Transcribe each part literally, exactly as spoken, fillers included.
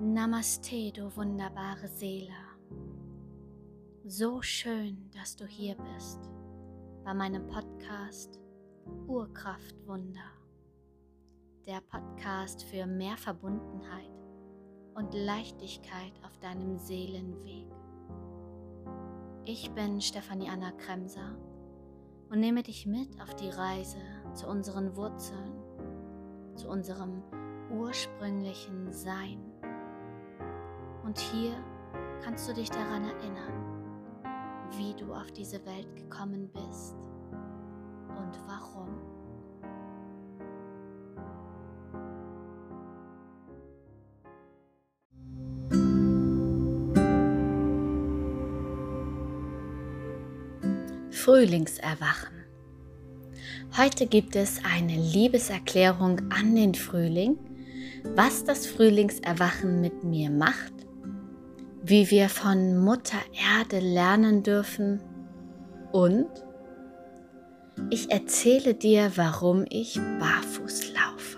Namaste, du wunderbare Seele. So schön, dass du hier bist bei meinem Podcast Urkraftwunder. Der Podcast für mehr Verbundenheit und Leichtigkeit auf deinem Seelenweg. Ich bin Stefanie Anna Kremser und nehme dich mit auf die Reise zu unseren Wurzeln, zu unserem ursprünglichen Sein. Und hier kannst du dich daran erinnern, wie du auf diese Welt gekommen bist und warum. Frühlingserwachen. Heute gibt es eine Liebeserklärung an den Frühling, was das Frühlingserwachen mit mir macht, wie wir von Mutter Erde lernen dürfen und ich erzähle dir, warum ich barfuß laufe.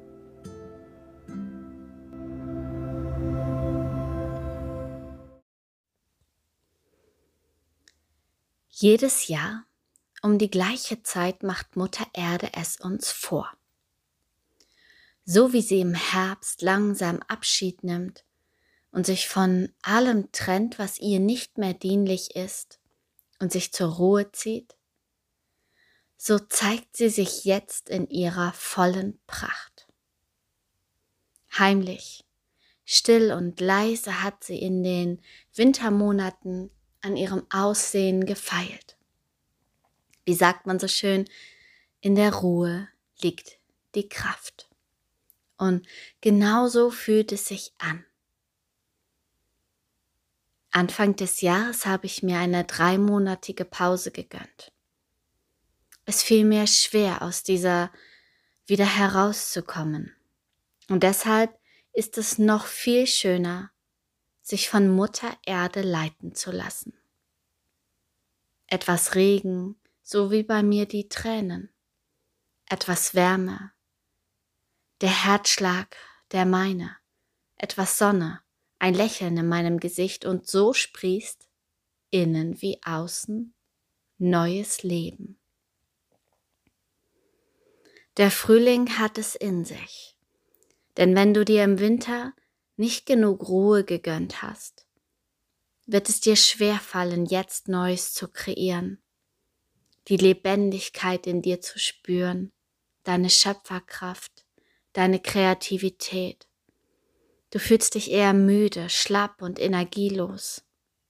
Jedes Jahr um die gleiche Zeit macht Mutter Erde es uns vor. So wie sie im Herbst langsam Abschied nimmt und sich von allem trennt, was ihr nicht mehr dienlich ist und sich zur Ruhe zieht, so zeigt sie sich jetzt in ihrer vollen Pracht. Heimlich, still und leise hat sie in den Wintermonaten an ihrem Aussehen gefeilt. Wie sagt man so schön, in der Ruhe liegt die Kraft. Und genauso fühlt es sich an. Anfang des Jahres habe ich mir eine dreimonatige Pause gegönnt. Es fiel mir schwer, aus dieser wieder herauszukommen. Und deshalb ist es noch viel schöner, sich von Mutter Erde leiten zu lassen. Etwas Regen, so wie bei mir die Tränen. Etwas Wärme, der Herzschlag der meine. Etwas Sonne, ein Lächeln in meinem Gesicht und so sprießt, innen wie außen, neues Leben. Der Frühling hat es in sich, denn wenn du dir im Winter nicht genug Ruhe gegönnt hast, wird es dir schwerfallen, jetzt Neues zu kreieren, die Lebendigkeit in dir zu spüren, deine Schöpferkraft, deine Kreativität. Du fühlst dich eher müde, schlapp und energielos.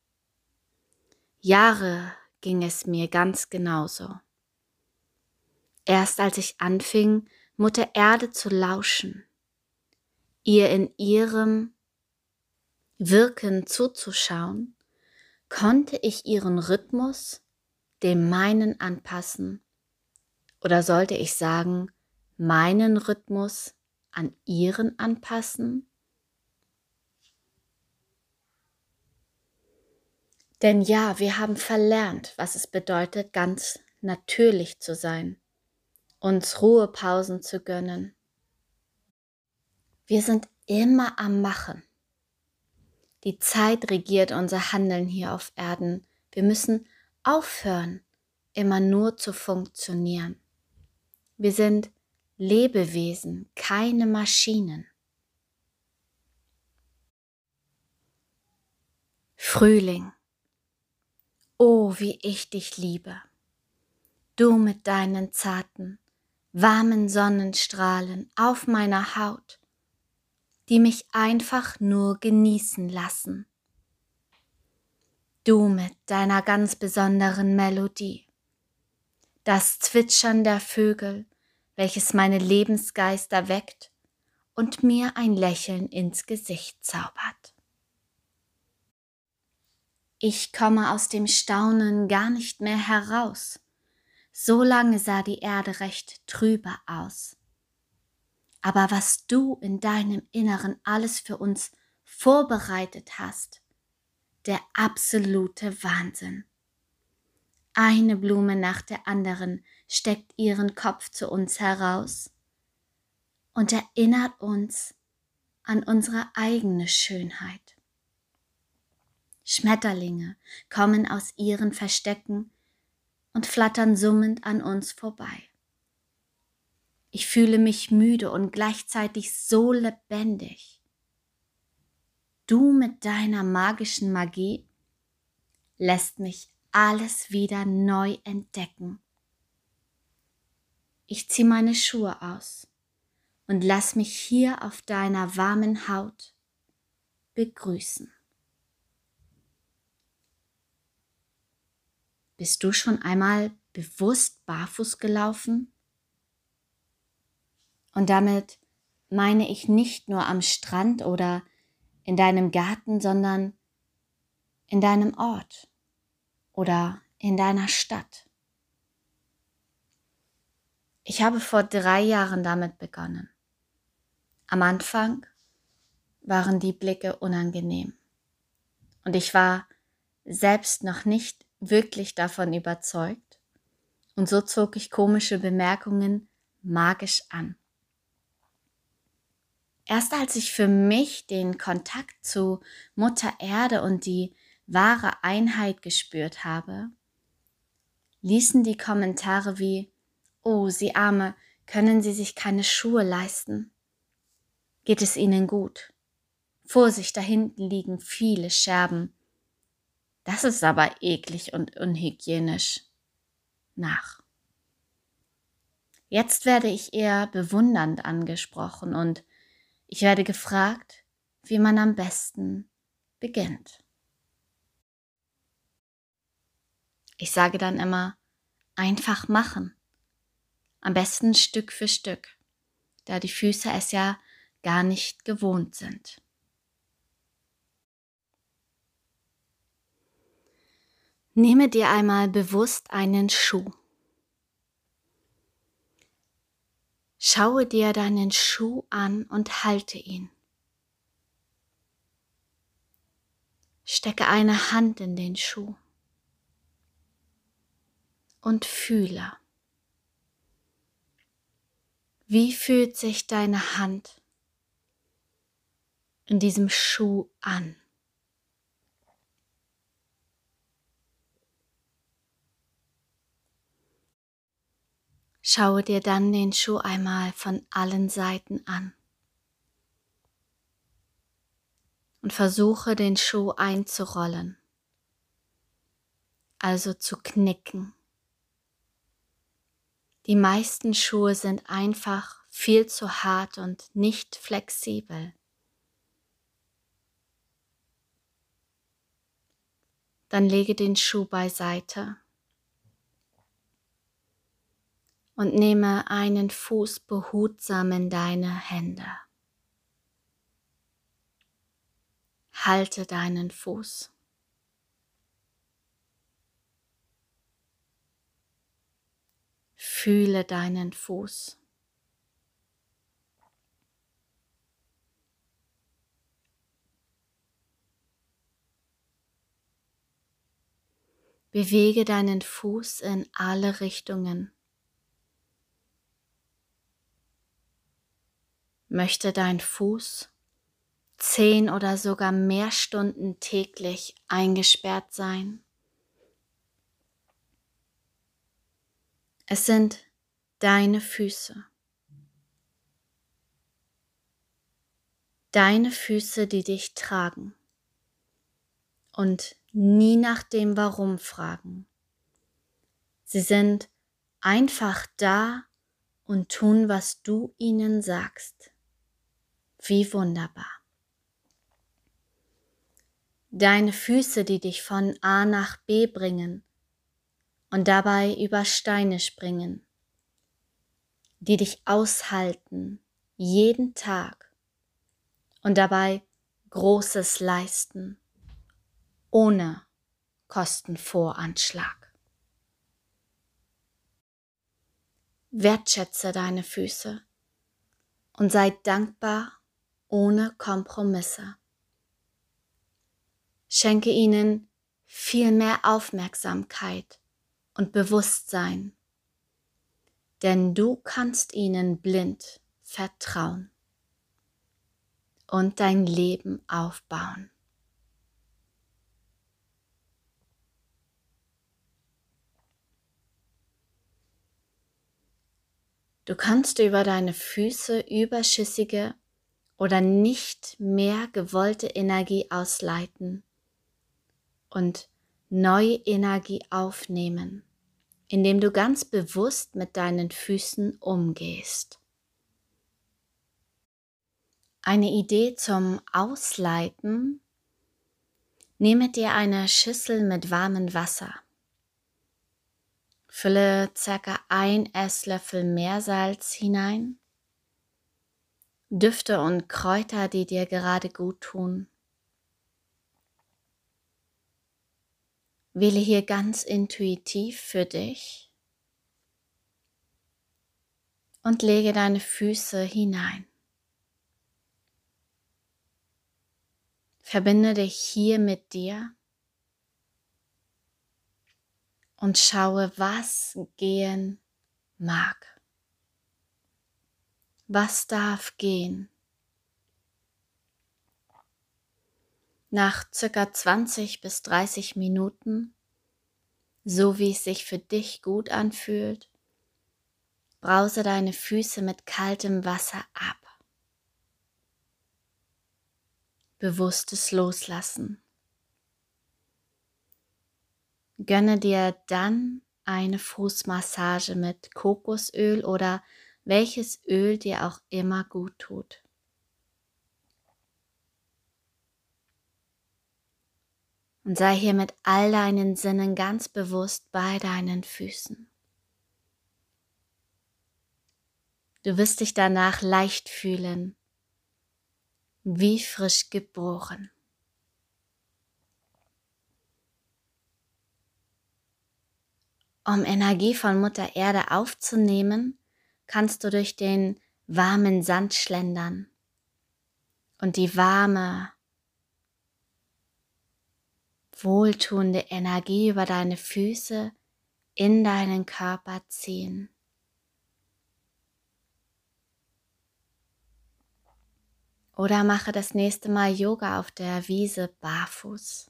Jahre ging es mir ganz genauso. Erst als ich anfing, Mutter Erde zu lauschen, ihr in ihrem Wirken zuzuschauen, konnte ich ihren Rhythmus dem meinen anpassen, oder sollte ich sagen, meinen Rhythmus an ihren anpassen? Denn ja, wir haben verlernt, was es bedeutet, ganz natürlich zu sein, uns Ruhepausen zu gönnen. Wir sind immer am Machen. Die Zeit regiert unser Handeln hier auf Erden. Wir müssen aufhören, immer nur zu funktionieren. Wir sind Lebewesen, keine Maschinen. Frühling. Oh, wie ich dich liebe. Du mit deinen zarten, warmen Sonnenstrahlen auf meiner Haut, die mich einfach nur genießen lassen. Du mit deiner ganz besonderen Melodie, das Zwitschern der Vögel, welches meine Lebensgeister weckt und mir ein Lächeln ins Gesicht zaubert. Ich komme aus dem Staunen gar nicht mehr heraus. So lange sah die Erde recht trübe aus. Aber was du in deinem Inneren alles für uns vorbereitet hast, der absolute Wahnsinn. Eine Blume nach der anderen steckt ihren Kopf zu uns heraus und erinnert uns, an unsere eigene Schönheit. Schmetterlinge kommen aus ihren Verstecken und flattern summend an uns vorbei. Ich fühle mich müde und gleichzeitig so lebendig. Du mit deiner magischen Magie lässt mich alles wieder neu entdecken. Ich ziehe meine Schuhe aus und lass mich hier auf deiner warmen Haut begrüßen. Bist du schon einmal bewusst barfuß gelaufen? Und damit meine ich nicht nur am Strand oder in deinem Garten, sondern in deinem Ort oder in deiner Stadt. Ich habe vor drei Jahren damit begonnen. Am Anfang waren die Blicke unangenehm und ich war selbst noch nicht wirklich davon überzeugt und so zog ich komische Bemerkungen magisch an. Erst als ich für mich den Kontakt zu Mutter Erde und die wahre Einheit gespürt habe, ließen die Kommentare wie: „Oh, Sie Arme, können Sie sich keine Schuhe leisten? Geht es Ihnen gut? Vorsicht, da hinten liegen viele Scherben. Das ist aber eklig und unhygienisch" nach. Jetzt werde ich eher bewundernd angesprochen und ich werde gefragt, wie man am besten beginnt. Ich sage dann immer, einfach machen. Am besten Stück für Stück, da die Füße es ja gar nicht gewohnt sind. Nehme dir einmal bewusst einen Schuh. Schaue dir deinen Schuh an und halte ihn. Stecke eine Hand in den Schuh und fühle. Wie fühlt sich deine Hand in diesem Schuh an? Schaue dir dann den Schuh einmal von allen Seiten an und versuche den Schuh einzurollen, also zu knicken. Die meisten Schuhe sind einfach viel zu hart und nicht flexibel. Dann lege den Schuh beiseite und nehme einen Fuß behutsam in deine Hände. Halte deinen Fuß. Fühle deinen Fuß. Bewege deinen Fuß in alle Richtungen. Möchte dein Fuß zehn oder sogar mehr Stunden täglich eingesperrt sein? Es sind deine Füße. Deine Füße, die dich tragen und nie nach dem Warum fragen. Sie sind einfach da und tun, was du ihnen sagst. Wie wunderbar. Deine Füße, die dich von A nach B bringen und dabei über Steine springen, die dich aushalten, jeden Tag und dabei Großes leisten, ohne Kostenvoranschlag. Wertschätze deine Füße und sei dankbar ohne Kompromisse. Schenke ihnen viel mehr Aufmerksamkeit und Bewusstsein, denn du kannst ihnen blind vertrauen. und dein Leben aufbauen. Du kannst über deine Füße überschüssige oder nicht mehr gewollte Energie ausleiten und neue Energie aufnehmen, indem du ganz bewusst mit deinen Füßen umgehst. Eine Idee zum Ausleiten: Nehme dir eine Schüssel mit warmem Wasser. Fülle ca. ein Esslöffel Meersalz hinein, Düfte und Kräuter, die dir gerade gut tun. Wähle hier ganz intuitiv für dich und lege deine Füße hinein. Verbinde dich hier mit dir und schaue, was gehen mag. Was darf gehen? Nach circa zwanzig bis dreißig Minuten, so wie es sich für dich gut anfühlt, brause deine Füße mit kaltem Wasser ab. Bewusstes Loslassen. Gönne dir dann eine Fußmassage mit Kokosöl oder welches Öl dir auch immer gut tut. Und sei hier mit all deinen Sinnen ganz bewusst bei deinen Füßen. Du wirst dich danach leicht fühlen, wie frisch geboren. Um Energie von Mutter Erde aufzunehmen, kannst du durch den warmen Sand schlendern und die warme, wohltuende Energie über deine Füße in deinen Körper ziehen. Oder mache das nächste Mal Yoga auf der Wiese barfuß.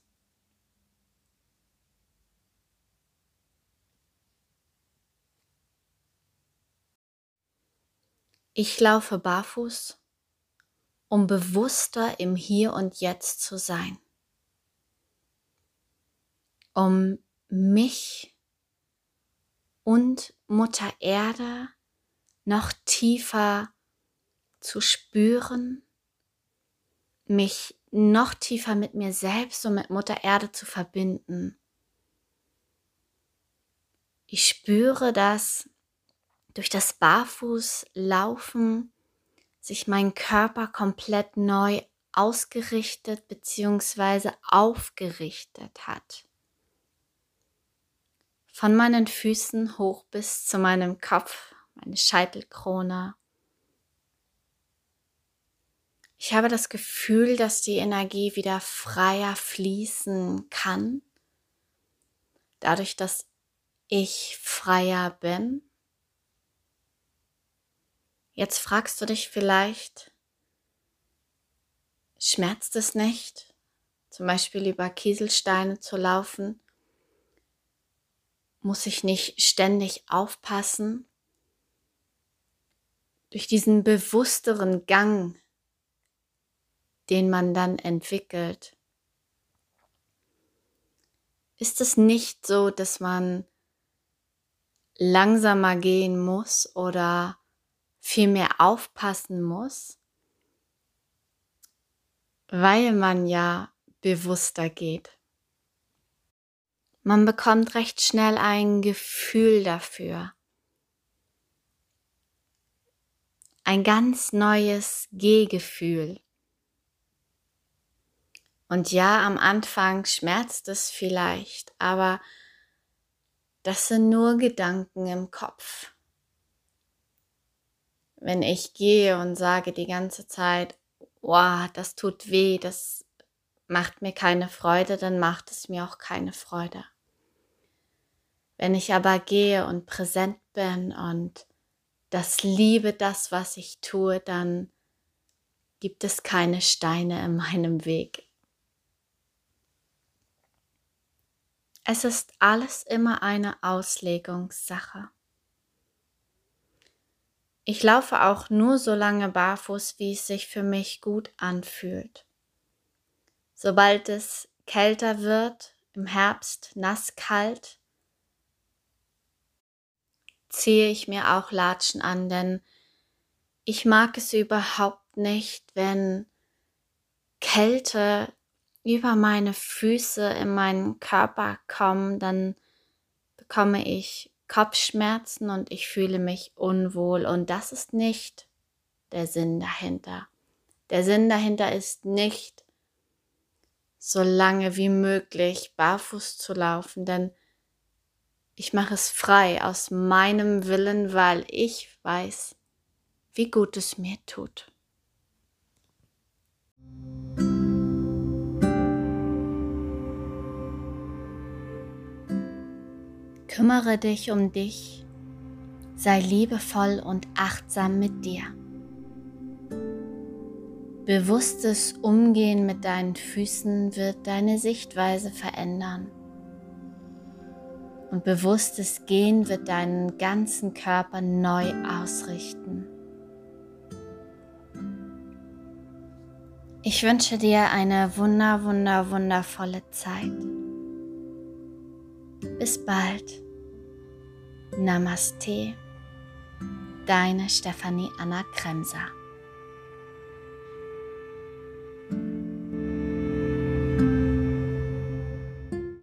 Ich laufe barfuß, um bewusster im Hier und Jetzt zu sein, um mich und Mutter Erde noch tiefer zu spüren, mich noch tiefer mit mir selbst und mit Mutter Erde zu verbinden. Ich spüre, dass durch das Barfußlaufen sich mein Körper komplett neu ausgerichtet bzw. aufgerichtet hat. Von meinen Füßen hoch bis zu meinem Kopf, meine Scheitelkrone. Ich habe das Gefühl, dass die Energie wieder freier fließen kann, dadurch, dass ich freier bin. Jetzt fragst du dich vielleicht, schmerzt es nicht, zum Beispiel über Kieselsteine zu laufen? Muss ich nicht ständig aufpassen? Durch diesen bewussteren Gang, den man dann entwickelt, ist es nicht so, dass man langsamer gehen muss oder viel mehr aufpassen muss, weil man ja bewusster geht. Man bekommt recht schnell ein Gefühl dafür. Ein ganz neues Gehgefühl. Und ja, am Anfang schmerzt es vielleicht, aber das sind nur Gedanken im Kopf. Wenn ich gehe und sage die ganze Zeit, wow, das tut weh, das macht mir keine Freude, dann macht es mir auch keine Freude. Wenn ich aber gehe und präsent bin und das liebe, das, was ich tue, dann gibt es keine Steine in meinem Weg. Es ist alles immer eine Auslegungssache. Ich laufe auch nur so lange barfuß, wie es sich für mich gut anfühlt. Sobald es kälter wird, im Herbst nasskalt, ziehe ich mir auch Latschen an, denn ich mag es überhaupt nicht, wenn Kälte über meine Füße in meinen Körper kommen, dann bekomme ich Kopfschmerzen und ich fühle mich unwohl und das ist nicht der Sinn dahinter. Der Sinn dahinter ist nicht, so lange wie möglich barfuß zu laufen, denn ich mache es frei aus meinem Willen, weil ich weiß, wie gut es mir tut. Kümmere dich um dich, sei liebevoll und achtsam mit dir. Bewusstes Umgehen mit deinen Füßen wird deine Sichtweise verändern. Und bewusstes Gehen wird deinen ganzen Körper neu ausrichten. Ich wünsche dir eine wunder, wunder, wundervolle Zeit. Bis bald. Namaste, deine Stefanie Anna Kremser.